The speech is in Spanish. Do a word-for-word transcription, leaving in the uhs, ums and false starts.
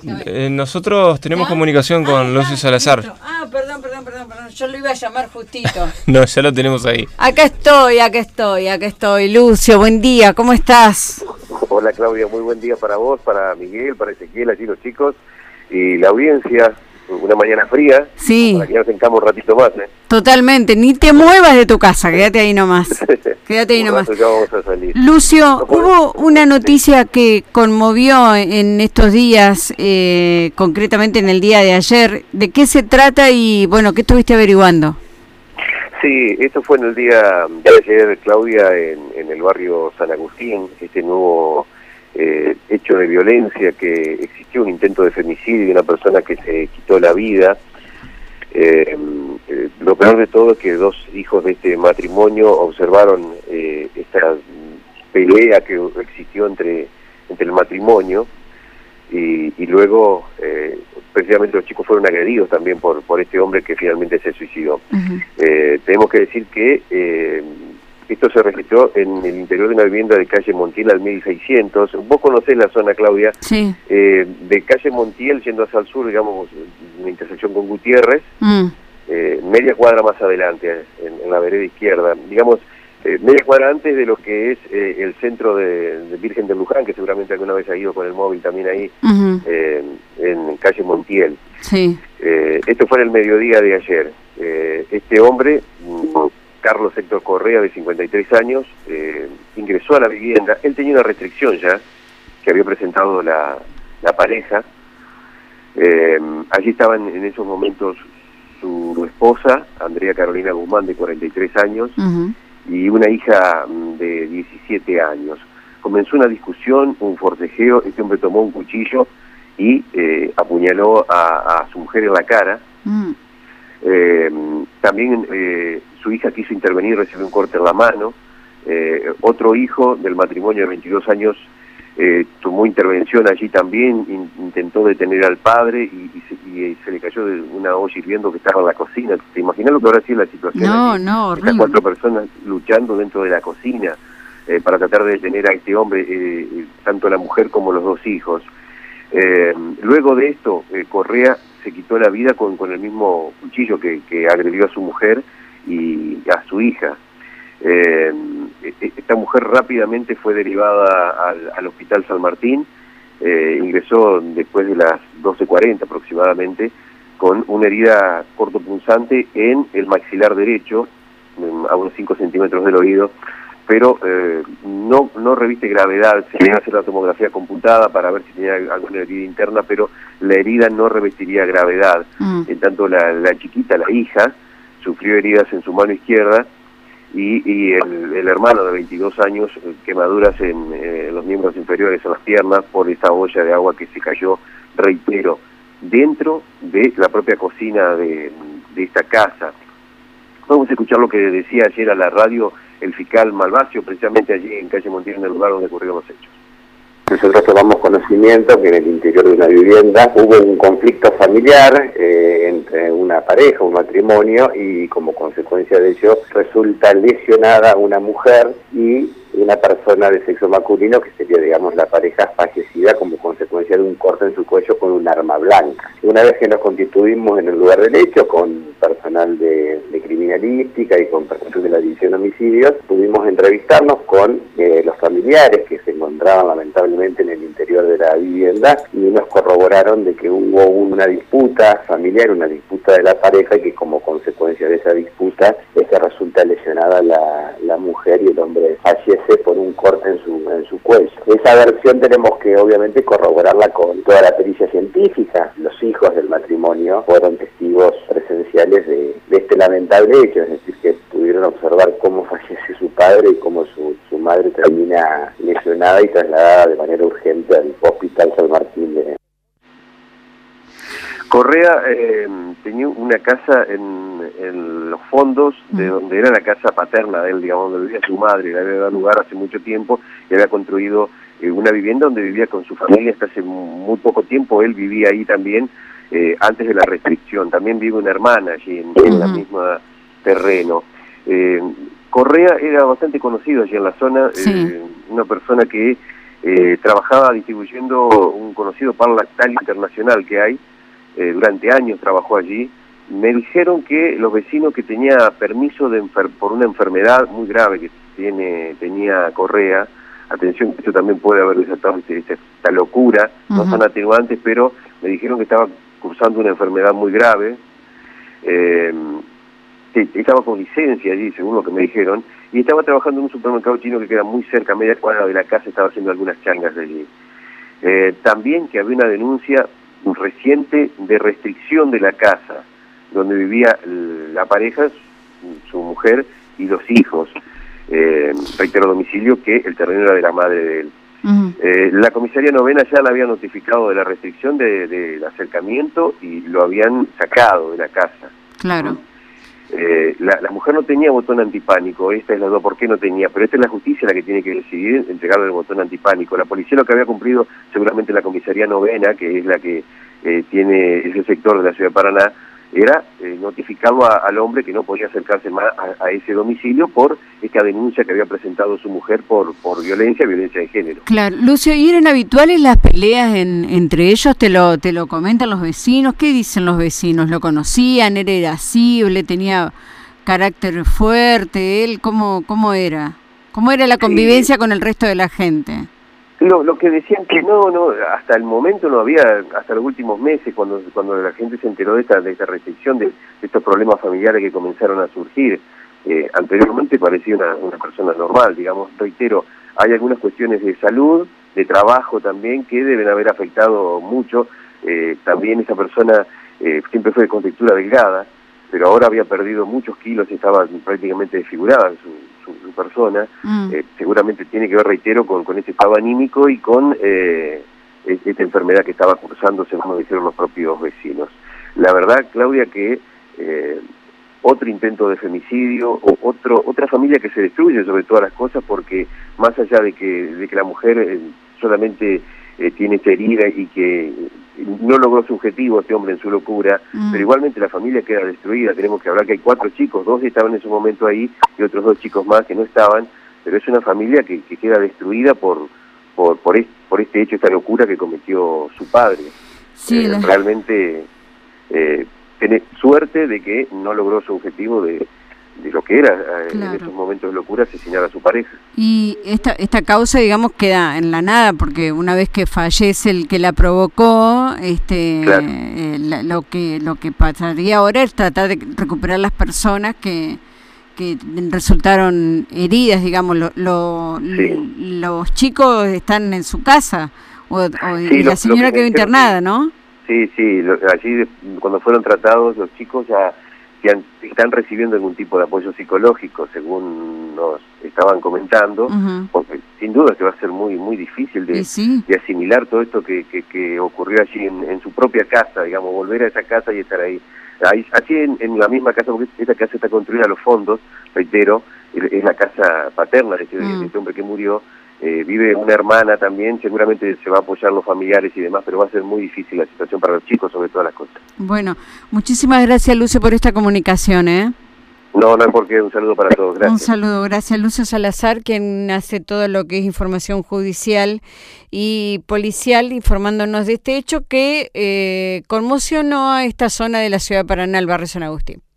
Eh, nosotros tenemos ¿Ah? comunicación con ah, Lucio Salazar. Listo. Ah, perdón, perdón, perdón, perdón. Yo lo iba a llamar justito. No, ya lo tenemos ahí. Acá estoy, acá estoy, acá estoy. Lucio, buen día, ¿cómo estás? Hola Claudia, muy buen día para vos, para Miguel, para Ezequiel, allí los chicos y la audiencia. Una mañana fría, sí. Para que nos sentamos un ratito más, ¿eh? Totalmente, ni te muevas de tu casa, quédate ahí nomás. Quédate ahí nomás. Ya vamos a salir. Lucio, no hubo una noticia que conmovió en estos días, eh, concretamente en el día de ayer. ¿De qué se trata y, bueno, qué estuviste averiguando? Sí, esto fue en el día de ayer, Claudia, en, en el barrio San Agustín, este nuevo eh, hecho de violencia que existió, un intento de femicidio de una persona que se quitó la vida. Eh, eh, lo peor de todo es que dos hijos de este matrimonio observaron eh, esta pelea que existió entre, entre el matrimonio y, y luego eh, precisamente los chicos fueron agredidos también por, por este hombre que finalmente se suicidó. Uh-huh. eh, tenemos que decir que eh, esto se registró en el interior de una vivienda de calle Montiel al mil seiscientos. Vos conocés la zona, Claudia, sí. eh, de calle Montiel yendo hacia el sur, digamos, una intersección con Gutiérrez, mm. eh, media cuadra más adelante, en, en la vereda izquierda, digamos, eh, media cuadra antes de lo que es eh, el centro de, de Virgen de Luján, que seguramente alguna vez ha ido con el móvil también ahí, uh-huh. eh, en calle Montiel. Sí. Eh, esto fue en el mediodía de ayer. Eh, este hombre... Carlos Héctor Correa, de cincuenta y tres años, eh, ingresó a la vivienda. Él tenía una restricción ya, que había presentado la, la pareja. Eh, allí estaban en esos momentos su esposa, Andrea Carolina Guzmán, de cuarenta y tres años, uh-huh. y una hija de diecisiete años. Comenzó una discusión, un forcejeo. Este hombre tomó un cuchillo y eh, apuñaló a, a su mujer en la cara. Uh-huh. Eh, también eh, su hija quiso intervenir, recibió un corte en la mano. Eh, otro hijo del matrimonio de veintidós años eh, tomó intervención allí también, in, intentó detener al padre y, y, se, y se le cayó de una olla hirviendo que estaba en la cocina. ¿Te imaginas lo que habrá sido la situación? No, aquí? no, Estas cuatro personas luchando dentro de la cocina eh, para tratar de detener a este hombre, eh, tanto la mujer como los dos hijos. Eh, luego de esto, eh, Correa se quitó la vida con, con el mismo cuchillo que, que agredió a su mujer y a su hija. Eh, esta mujer rápidamente fue derivada al, al Hospital San Martín, eh, ingresó después de las doce cuarenta aproximadamente, con una herida cortopunzante en el maxilar derecho, a unos cinco centímetros del oído, pero eh, no no reviste gravedad. Se iba a hacer la tomografía computada para ver si tenía alguna herida interna, pero la herida no revestiría gravedad. Mm. En tanto la, la chiquita, la hija, sufrió heridas en su mano izquierda y, y el, el hermano de veintidós años, quemaduras en eh, los miembros inferiores, en las piernas, por esta olla de agua que se cayó, reitero, dentro de la propia cocina de, de esta casa. Vamos a escuchar lo que decía ayer a la radio el fiscal Malvacio, precisamente allí en calle Montiel, en el lugar donde ocurrieron los hechos. Nosotros tomamos conocimiento que en el interior de una vivienda hubo un conflicto familiar eh, entre una pareja, un matrimonio, y como consecuencia de ello resulta lesionada una mujer y una persona de sexo masculino, que sería, digamos, la pareja fallecida como consecuencia de un corte en su cuello con un arma blanca. Una vez que nos constituimos en el lugar del hecho con personal de, de criminalística y con personal de la División de Homicidios, pudimos entrevistarnos con eh, los familiares que se encontraban lamentablemente en el interior de la vivienda y nos corroboraron de que hubo una disputa familiar, una disputa de la pareja, y que como consecuencia de esa disputa es que resulta lesionada la, la mujer y el hombre fallece por un corte en su, en su cuello. Esa versión tenemos que obviamente corroborarla con toda la pericia científica. Los hijos del matrimonio fueron testigos presenciales de, de este lamentable hecho, es decir, que pudieron observar cómo fallece su padre y cómo su, su madre termina lesionada y trasladada de manera urgente al Hospital San Martín de... Correa eh, tenía una casa en, en los fondos de donde era la casa paterna de él, digamos, donde vivía su madre. Le había dado lugar hace mucho tiempo y había construido eh, una vivienda donde vivía con su familia hasta hace muy poco tiempo. Él vivía ahí también eh, antes de la restricción. También vive una hermana allí en, en la misma terreno. Eh, Correa era bastante conocido allí en la zona, sí. eh, una persona que eh, trabajaba distribuyendo un conocido pan lactal internacional que hay, eh, durante años trabajó allí. Me dijeron que los vecinos que tenía permiso de enfer por una enfermedad muy grave que tiene tenía Correa, atención, esto también puede haber desatado este, esta, esta locura, uh-huh. no son atenuantes, pero me dijeron que estaba cursando una enfermedad muy grave, eh, que estaba con licencia allí, según lo que me dijeron, y estaba trabajando en un supermercado chino que queda muy cerca, a media cuadra de la casa, estaba haciendo algunas changas de allí. Eh, también que había una denuncia reciente de restricción de la casa, donde vivía la pareja, su mujer y los hijos. Eh, reitero domicilio que el terreno era de la madre de él. Uh-huh. eh, la comisaría novena ya la había notificado de la restricción del de, de acercamiento y lo habían sacado de la casa. Claro. Eh, la, la mujer no tenía botón antipánico, esta es la duda, ¿por qué no tenía? Pero esta es la justicia la que tiene que decidir entregarle el botón antipánico. La policía lo que había cumplido, seguramente la comisaría novena, que es la que eh, tiene ese sector de la ciudad de Paraná, era eh, notificarlo a, al hombre que no podía acercarse más a, a ese domicilio por esta denuncia que había presentado su mujer por por violencia, violencia de género. Claro, Lucio, ¿y eran habituales las peleas en, entre ellos? ¿Te lo te lo comentan los vecinos? ¿Qué dicen los vecinos? ¿Lo conocían? ¿Era irascible? ¿Tenía carácter fuerte? ¿Él cómo, cómo era? ¿Cómo era la convivencia sí. con el resto de la gente? Lo, lo que decían que no, no, hasta el momento no había, hasta los últimos meses, cuando cuando la gente se enteró de esta de esta restricción, de, de estos problemas familiares que comenzaron a surgir, eh, anteriormente parecía una, una persona normal, digamos, reitero, hay algunas cuestiones de salud, de trabajo también, que deben haber afectado mucho, eh, también esa persona eh, siempre fue de contextura delgada, pero ahora había perdido muchos kilos y estaba prácticamente desfigurada su, su, su persona, mm. eh, seguramente tiene que ver, reitero, con, con este estado anímico y con eh, esta enfermedad que estaba cursando, según dijeron los propios vecinos. La verdad, Claudia, que eh, otro intento de femicidio, o otro otra familia que se destruye sobre todas las cosas, porque más allá de que, de que la mujer eh, solamente eh, tiene esta herida y que no logró su objetivo este hombre en su locura, mm. pero igualmente la familia queda destruida. Tenemos que hablar que hay cuatro chicos, dos estaban en su momento ahí y otros dos chicos más que no estaban, pero es una familia que, que queda destruida por por por, es, por este hecho, esta locura que cometió su padre. Sí, eh, la... Realmente eh, tiene suerte de que no logró su objetivo de, de lo que era eh, claro. en esos momentos de locura, asesinar a su pareja. Y esta esta causa, digamos, queda en la nada, porque una vez que fallece el que la provocó, este claro. eh, la, lo que lo que pasaría ahora es tratar de recuperar las personas que que resultaron heridas, digamos. Lo, lo, sí. Los chicos están en su casa, o, o sí, y la lo, señora lo que quedó internada, que, ¿no? Sí, sí, lo, allí cuando fueron tratados los chicos ya que están recibiendo algún tipo de apoyo psicológico, según nos estaban comentando, uh-huh. porque sin duda que va a ser muy muy difícil de, sí. de asimilar todo esto que, que, que ocurrió allí en, en su propia casa, digamos, volver a esa casa y estar ahí. ahí allí en, en la misma casa, porque esta casa está construida a los fondos, reitero, es la casa paterna de este, uh-huh. de este hombre que murió. Eh, vive una hermana también, seguramente se va a apoyar los familiares y demás, pero va a ser muy difícil la situación para los chicos, sobre todas las cosas. Bueno, muchísimas gracias, Lucio, por esta comunicación, ¿eh? No, no hay por qué, un saludo para todos, gracias. Un saludo, gracias. Lucio Salazar, quien hace todo lo que es información judicial y policial, informándonos de este hecho que eh, conmocionó a esta zona de la ciudad de Paraná, el barrio San Agustín.